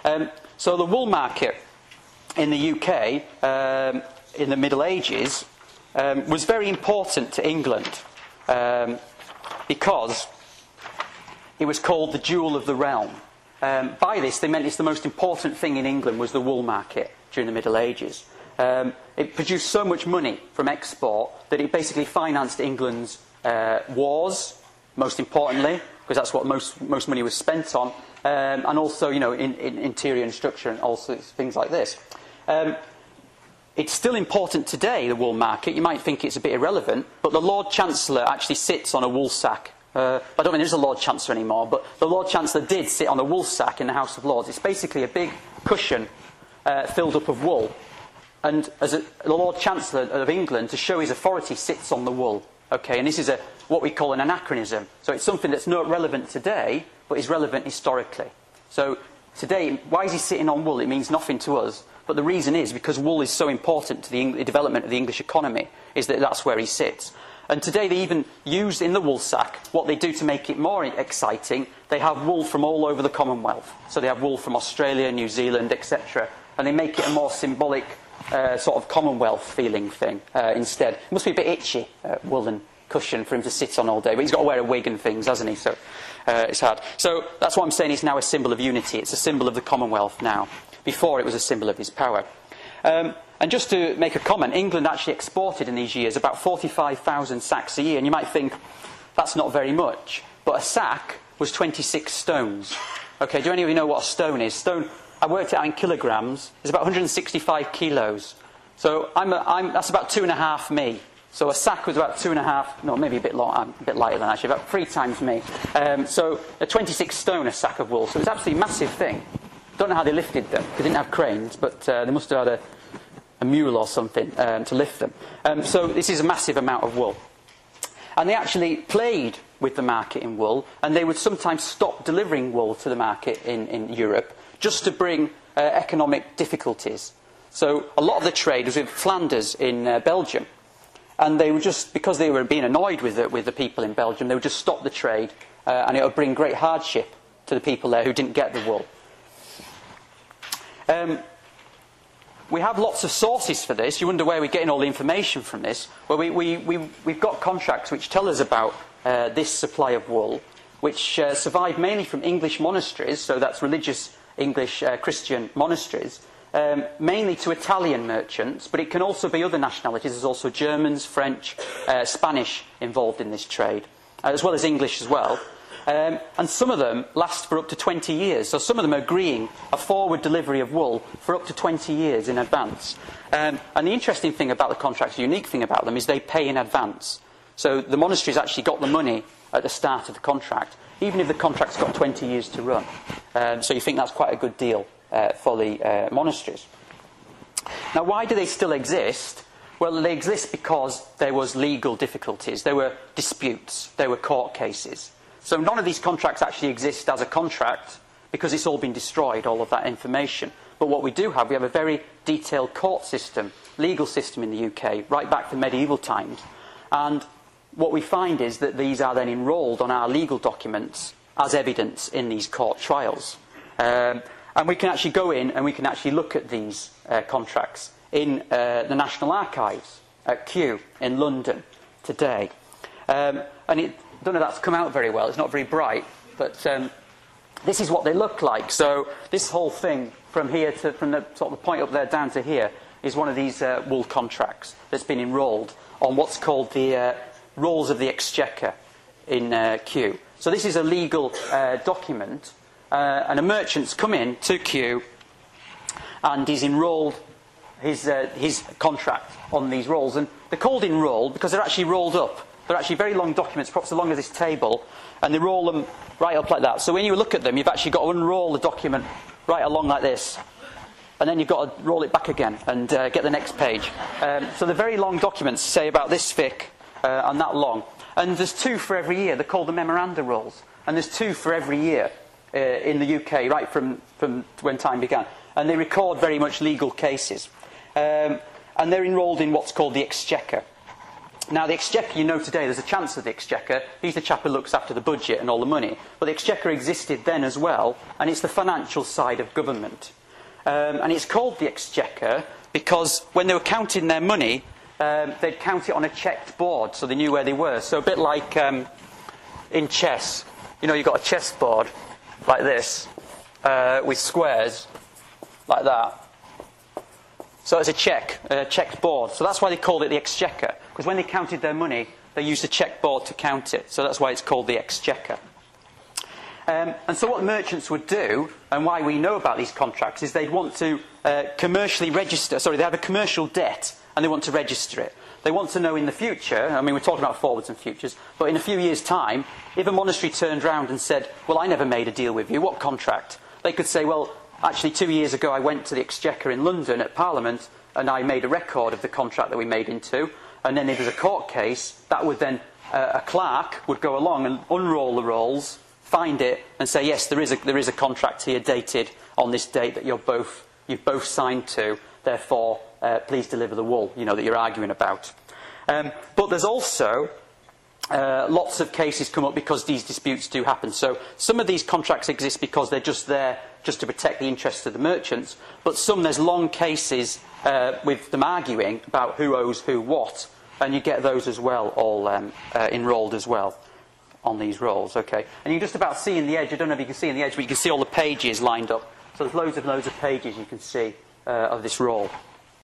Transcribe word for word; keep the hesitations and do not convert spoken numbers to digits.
Um, so the wool market in the U K um, in the Middle Ages um, was very important to England um, because it was called the jewel of the realm. Um, by this, they meant it's the most important thing in England was the wool market during the Middle Ages. Um, it produced so much money from export that it basically financed England's uh, wars, most importantly, because that's what most most money was spent on, um, and also, you know, in, in interior and structure and also things like this. Um, it's still important today, the wool market. You might think it's a bit irrelevant, but the Lord Chancellor actually sits on a wool sack. Uh, I don't think there's a Lord Chancellor anymore, but the Lord Chancellor did sit on a wool sack in the House of Lords. It's basically a big cushion uh, filled up of wool. And as a, the Lord Chancellor of England, to show his authority, sits on the wool. Okay, and this is a, what we call an anachronism. So it's something that's not relevant today, but is relevant historically. So today, why is he sitting on wool? It means nothing to us. But the reason is because wool is so important to the, the development of the English economy, is that that's where he sits. And today they even use in the wool sack, what they do to make it more exciting, they have wool from all over the Commonwealth. So they have wool from Australia, New Zealand, et cetera. And they make it a more symbolic uh, sort of Commonwealth feeling thing uh, instead. It must be a bit itchy, uh, woolen cushion for him to sit on all day. But he's got to wear a wig and things, hasn't he? So uh, it's hard. So that's what I'm saying, it's now a symbol of unity. It's a symbol of the Commonwealth now. Before it was a symbol of his power. Um, And just to make a comment, England actually exported in these years about forty-five thousand sacks a year. And you might think, that's not very much. But a sack was twenty-six stones. Okay, do any of you know what a stone is? Stone, I worked it out in kilograms. It's about one hundred sixty-five kilos. So I'm a, I'm, that's about two and a half me. So a sack was about two and a half, no, maybe a bit, long, a bit lighter than actually, about three times me. Um, so a twenty-six stone, a sack of wool. So it was absolutely a massive thing. Don't know how they lifted them. They didn't have cranes, but uh, they must have had a... a mule or something um, to lift them. Um, so this is a massive amount of wool. And they actually played with the market in wool, and they would sometimes stop delivering wool to the market in, in Europe just to bring uh, economic difficulties. So a lot of the trade was with Flanders in uh, Belgium. And they would just, because they were being annoyed with it, with the people in Belgium, they would just stop the trade, uh, and it would bring great hardship to the people there who didn't get the wool. Um, We have lots of sources for this. You wonder where we're getting all the information from this. Well, we, we, we, we've got contracts which tell us about uh, this supply of wool, which uh, survived mainly from English monasteries, so that's religious English uh, Christian monasteries, um, mainly to Italian merchants, but it can also be other nationalities. There's also Germans, French, uh, Spanish involved in this trade, uh, as well as English as well. Um, and some of them last for up to twenty years. So some of them are agreeing a forward delivery of wool for up to twenty years in advance. Um, and the interesting thing about the contracts, the unique thing about them, is they pay in advance. So the monasteries actually got the money at the start of the contract, even if the contract's got twenty years to run. Um, so you think that's quite a good deal uh, for the uh, monasteries. Now, why do they still exist? Well, they exist because there was legal difficulties. There were disputes. There were court cases. So none of these contracts actually exist as a contract because it's all been destroyed, all of that information. But what we do have, we have a very detailed court system, legal system in the U K, right back to medieval times. And what we find is that these are then enrolled on our legal documents as evidence in these court trials. Um, and we can actually go in and we can actually look at these uh, contracts in uh, the National Archives at Kew in London today. Um, and it... I don't know if that's come out very well, it's not very bright, but um, this is what they look like. So this whole thing from here to, from the sort of the point up there down to here, is one of these uh, wool contracts that's been enrolled on what's called the uh, Rolls of the Exchequer in uh, Kew. So this is a legal uh, document, uh, and a merchant's come in to Kew, and he's enrolled his, uh, his contract on these rolls. And they're called enrolled because they're actually rolled up. They're actually very long documents, perhaps as long as this table, and they roll them right up like that. So when you look at them, you've actually got to unroll the document right along like this. And then you've got to roll it back again and uh, get the next page. Um, so the very long documents, say about this thick uh, and that long. And there's two for every year. They're called the memoranda rolls. And there's two for every year uh, in the U K, right from, from when time began. And they record very much legal cases. Um, and they're enrolled in what's called the Exchequer. Now, the Exchequer, you know today, there's a Chancellor of the Exchequer. He's the chap who looks after the budget and all the money. But the Exchequer existed then as well, and it's the financial side of government. Um, and it's called the Exchequer because when they were counting their money, um, they'd count it on a checked board, so they knew where they were. So a bit like um, in chess. You know, you've got a chess board like this, uh, with squares, like that. So it's a check, a checked board. So that's why they called it the Exchequer. Because when they counted their money, they used a checkboard to count it. So that's why it's called the Exchequer. Um, and so what merchants would do, and why we know about these contracts, is they'd want to uh, commercially register, sorry, they have a commercial debt, and they want to register it. They want to know in the future, I mean, we're talking about forwards and futures, but in a few years' time, if a monastery turned round and said, well, I never made a deal with you, what contract? They could say, well, actually, two years ago, I went to the Exchequer in London at Parliament, and I made a record of the contract that we made into. And then if there's a court case, that would then, uh, a clerk would go along and unroll the rolls, find it, and say, yes, there is a, there is a contract here dated on this date that you're both, you've both signed to, therefore, uh, please deliver the wool, you know, that you're arguing about. Um, but there's also uh, lots of cases come up because these disputes do happen. So some of these contracts exist because they're just there just to protect the interests of the merchants, but some, there's long cases uh, with them arguing about who owes who what, and you get those as well, all um, uh, enrolled as well on these rolls, okay. And you can just about see in the edge, I don't know if you can see in the edge, but you can see all the pages lined up. So there's loads and loads of pages you can see uh, of this roll.